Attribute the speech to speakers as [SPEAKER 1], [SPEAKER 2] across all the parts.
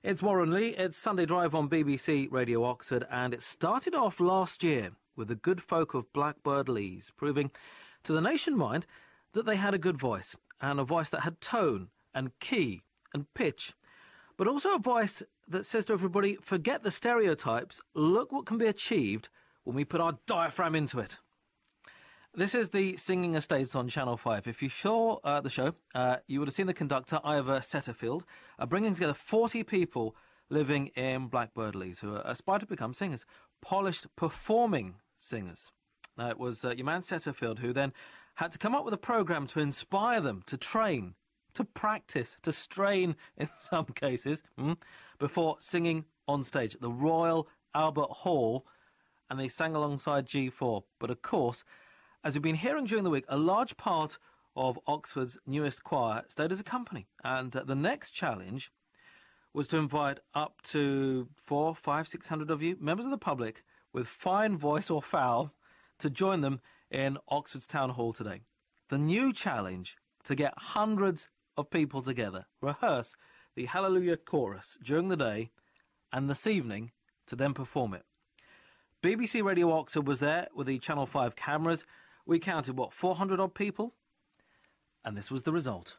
[SPEAKER 1] It's Warren Lee. It's Sunday Drive on BBC Radio Oxford, and it started off last year with the good folk of Blackbird Leys proving to the nation mind that they had a good voice, and a voice that had tone and key and pitch, but also a voice that says to everybody, forget the stereotypes, look what can be achieved when we put our diaphragm into it. This is the Singing Estates on Channel 5. If you saw the show, you would have seen the conductor, Ivor Setterfield, bringing together 40 people living in Blackbird Leys who aspire to become singers, polished performing singers. Now, it was your man Setterfield who then had to come up with a programme to inspire them, to train, to practice, to strain in some cases, before singing on stage at the Royal Albert Hall, and they sang alongside G4. But of course, as we've been hearing during the week, a large part of Oxford's newest choir stayed as a company. And the next challenge was to invite up to 400, 500, 600 of you, members of the public, with fine voice or foul, to join them in Oxford's Town Hall today. The new challenge, to get hundreds of people together, rehearse the Hallelujah Chorus during the day, and this evening to then perform it. BBC Radio Oxford was there with the Channel 5 cameras. We counted, 400 odd people? And this was the result.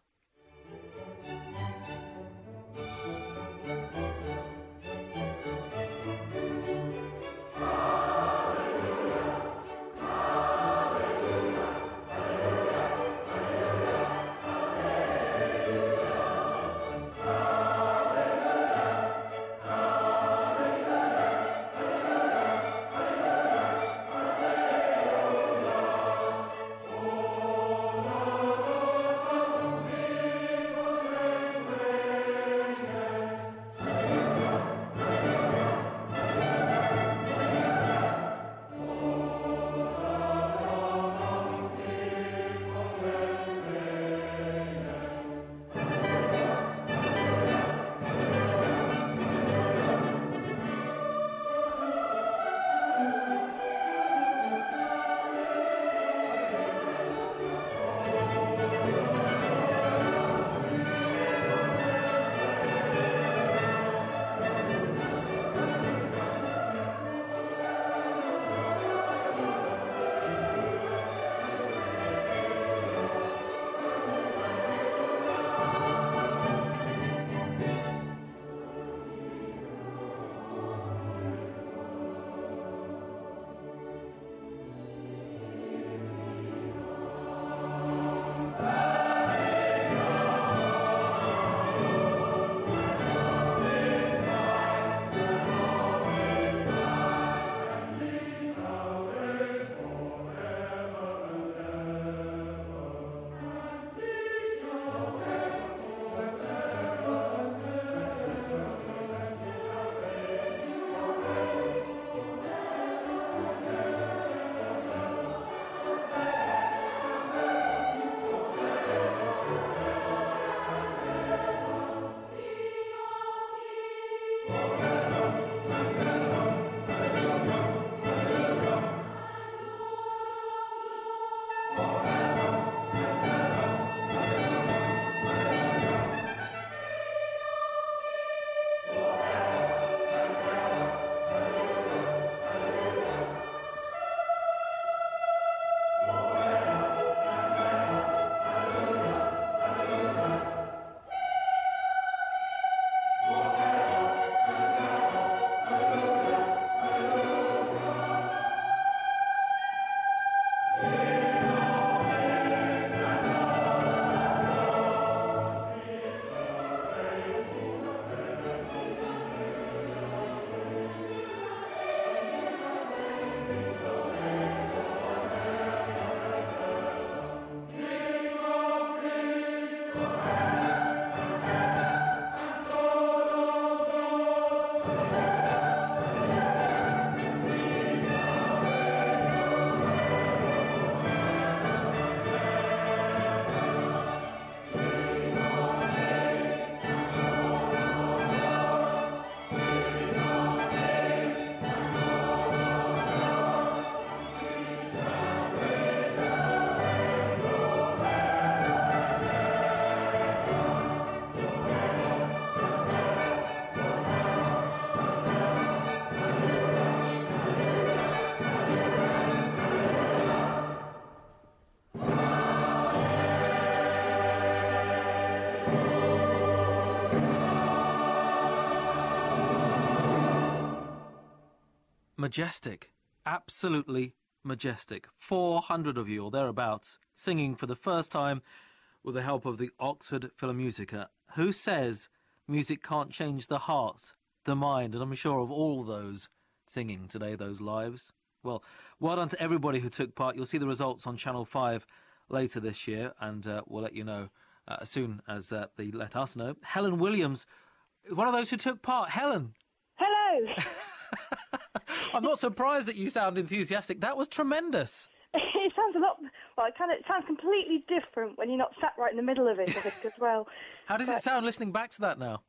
[SPEAKER 1] majestic, absolutely majestic. 400 of you or thereabouts singing for the first time with the help of the Oxford Philharmonica. Who says music can't change the heart, the mind, and I'm sure of all those singing today, those lives? Well, well done to everybody who took part. You'll see the results on Channel 5 later this year, and we'll let you know as soon as they let us know. Helen Williams, one of those who took part. Helen.
[SPEAKER 2] Hello.
[SPEAKER 1] I'm not surprised that you sound enthusiastic. That was tremendous.
[SPEAKER 2] It sounds a lot. Well, it sounds completely different when you're not sat right in the middle of it, I think, as well.
[SPEAKER 1] How does it sound listening back to that now?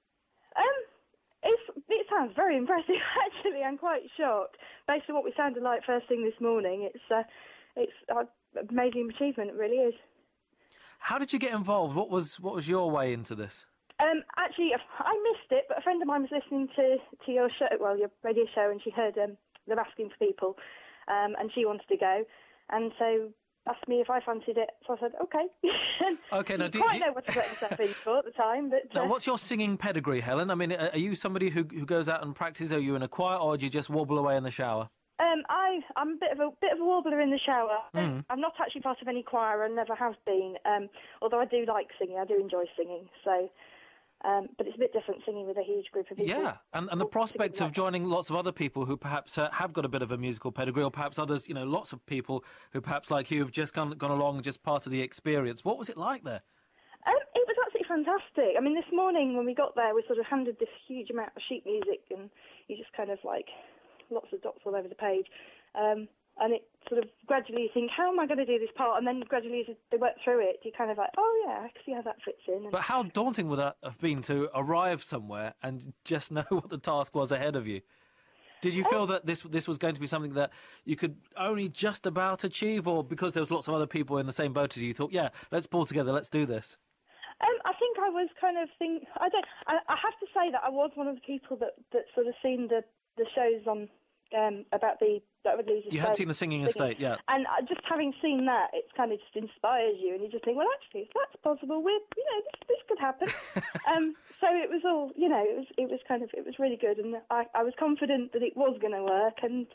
[SPEAKER 2] It sounds very impressive. Actually, I'm quite shocked based on what we sounded like first thing this morning. It's an amazing achievement. It really is.
[SPEAKER 1] How did you get involved? What was your way into this?
[SPEAKER 2] Actually, I missed it, but a friend of mine was listening to your show, well, your radio show, and she heard them asking for people, and she wanted to go, and so asked me if I fancied it. So I said, okay.
[SPEAKER 1] Okay, now,
[SPEAKER 2] didn't quite know what to put myself in for at the time, but
[SPEAKER 1] now, what's your singing pedigree, Helen? I mean, are you somebody who goes out and practices? Are you in a choir, or do you just wobble away in the shower?
[SPEAKER 2] I'm a bit of a warbler in the shower. I'm not actually part of any choir and never have been. Although I do like singing, I do enjoy singing. So, but it's a bit different singing with a huge group of people.
[SPEAKER 1] Yeah, and the prospect of joining lots of other people who perhaps have got a bit of a musical pedigree, or perhaps others, lots of people who perhaps like you have just gone along, just part of the experience. What was it like there?
[SPEAKER 2] It was absolutely fantastic. I mean, this morning when we got there, we sort of handed this huge amount of sheet music, and you just kind of like lots of dots all over the page. And it sort of gradually you think, how am I going to do this part? And then gradually as they work through it, you kind of like, oh yeah, I can see how that fits in.
[SPEAKER 1] But how daunting would that have been to arrive somewhere and just know what the task was ahead of you? Did you feel that this was going to be something that you could only just about achieve, or because there was lots of other people in the same boat as you, thought, yeah, let's pull together, let's do this?
[SPEAKER 2] I think I was kind of I have to say that I was one of the people that sort of seen the shows on about the Edward Lee's estate.
[SPEAKER 1] You had seen the singing estate, yeah.
[SPEAKER 2] And just having seen that, it kind of just inspires you, and you just think, well, actually, if that's possible, this could happen. So it was all, it was really good, and I was confident that it was going to work, and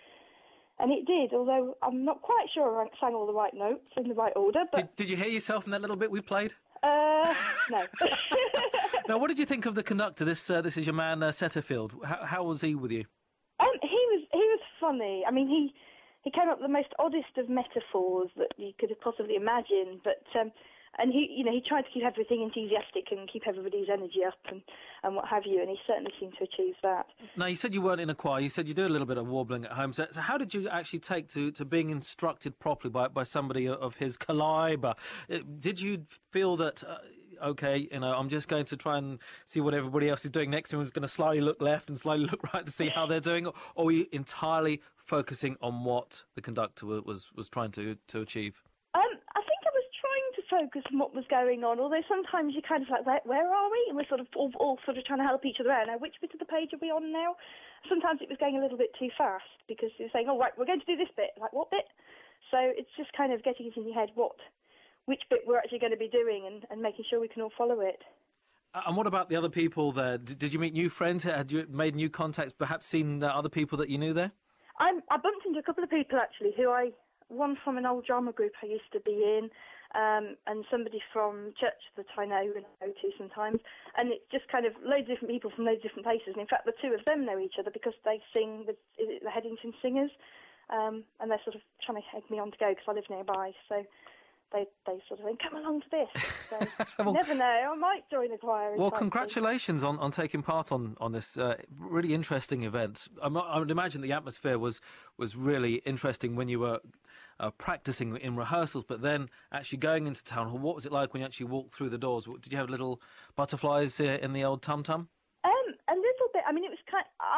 [SPEAKER 2] it did. Although I'm not quite sure I sang all the right notes in the right order. But
[SPEAKER 1] did you hear yourself in that little bit we played?
[SPEAKER 2] No.
[SPEAKER 1] Now, what did you think of the conductor? This is your man Setterfield. How was he with you?
[SPEAKER 2] He was funny. I mean, he came up with the most oddest of metaphors that you could have possibly imagined, but and he tried to keep everything enthusiastic and keep everybody's energy up and what have you, and he certainly seemed to achieve that.
[SPEAKER 1] Now, you said you weren't in a choir. You said you do a little bit of warbling at home. So how did you actually take to being instructed properly by somebody of his caliber? Did you feel that, okay, I'm just going to try and see what everybody else is doing next to me. I was going to slightly look left and slightly look right to see how they're doing? Or were you entirely focusing on what the conductor was trying to achieve?
[SPEAKER 2] I think I was trying to focus on what was going on, although sometimes you're kind of like, where are we? And we're sort of all sort of trying to help each other out. Now, which bit of the page are we on now? Sometimes it was going a little bit too fast because you're saying, oh, right, we're going to do this bit. Like, what bit? So it's just kind of getting it in your head which bit we're actually going to be doing and making sure we can all follow it.
[SPEAKER 1] And what about the other people there? Did you meet new friends? Had you made new contacts, perhaps seen other people that you knew there?
[SPEAKER 2] I bumped into a couple of people, actually, one from an old drama group I used to be in, and somebody from church that I know and go to sometimes. And it's just kind of loads of different people from loads of different places. And in fact, the two of them know each other because they sing with the Headington Singers, and they're sort of trying to egg me on to go because I live nearby. So they sort of think, come along to this. So
[SPEAKER 1] well,
[SPEAKER 2] you never know, I might join the choir.
[SPEAKER 1] Well, congratulations on taking part on this really interesting event. I would imagine the atmosphere was really interesting when you were practicing in rehearsals, but then actually going into Town Hall. What was it like when you actually walked through the doors? Did you have little butterflies in the old tum-tum?
[SPEAKER 2] A little bit. I mean, it was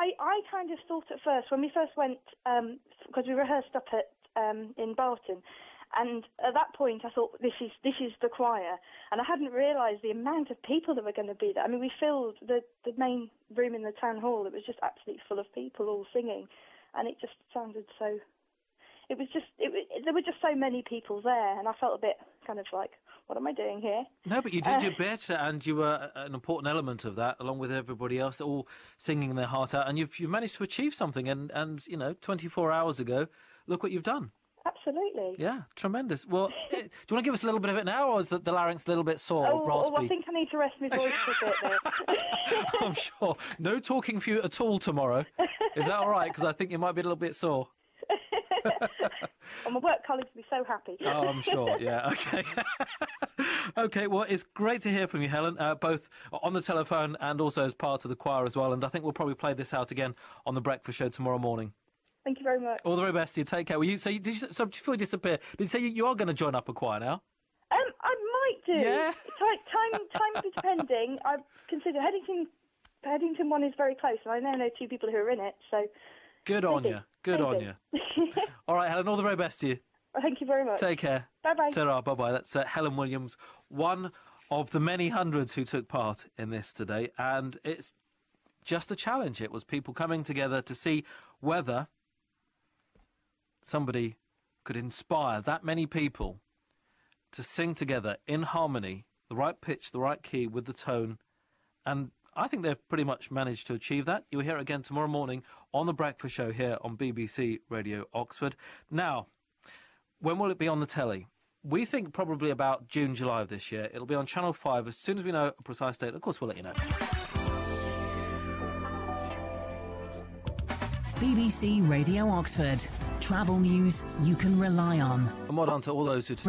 [SPEAKER 2] I kind of thought at first, when we first went, because we rehearsed up at in Barton, and at that point I thought, this is the choir, and I hadn't realised the amount of people that were going to be there. I mean, we filled the main room in the town hall. It was just absolutely full of people all singing, and it just sounded so. There were just so many people there, and I felt a bit kind of like, what am I doing here?
[SPEAKER 1] No, but you did your bit, and you were an important element of that, along with everybody else, all singing their heart out. And you've managed to achieve something. And 24 hours ago, look what you've done.
[SPEAKER 2] Absolutely.
[SPEAKER 1] Yeah, tremendous. Well, do you want to give us a little bit of it now, or is the larynx a little bit sore, raspy?
[SPEAKER 2] I think I need to rest my voice a bit there.
[SPEAKER 1] I'm sure. No talking for you at all tomorrow. Is that all right? Because I think you might be a little bit sore.
[SPEAKER 2] Well, my work colleagues will be so happy.
[SPEAKER 1] Oh, I'm sure. Yeah. Okay. Okay. Well, it's great to hear from you, Helen, both on the telephone and also as part of the choir as well. And I think we'll probably play this out again on the Breakfast Show tomorrow morning.
[SPEAKER 2] Thank you very much.
[SPEAKER 1] All the very best to you. Take care. Before you disappear, did you say you are going to join up a choir now?
[SPEAKER 2] I might do.
[SPEAKER 1] Yeah.
[SPEAKER 2] Time depending. I consider Headington one is very close, and I now know 2 people who are in it. So.
[SPEAKER 1] Good on you. Good on you. All right, Helen. All the very best to you.
[SPEAKER 2] Thank you very much.
[SPEAKER 1] Take care.
[SPEAKER 2] Bye-bye.
[SPEAKER 1] Ta-ra, bye-bye. That's Helen Williams, one of the many hundreds who took part in this today. And it's just a challenge. It was people coming together to see whether somebody could inspire that many people to sing together in harmony, the right pitch, the right key, with the tone. And I think they've pretty much managed to achieve that. You'll hear it again tomorrow morning on The Breakfast Show here on BBC Radio Oxford. Now, when will it be on the telly? We think probably about June, July of this year. It'll be on Channel 5 as soon as we know a precise date. Of course, we'll let you know.
[SPEAKER 3] BBC Radio Oxford. Travel news you can rely on.
[SPEAKER 1] And well done to all those who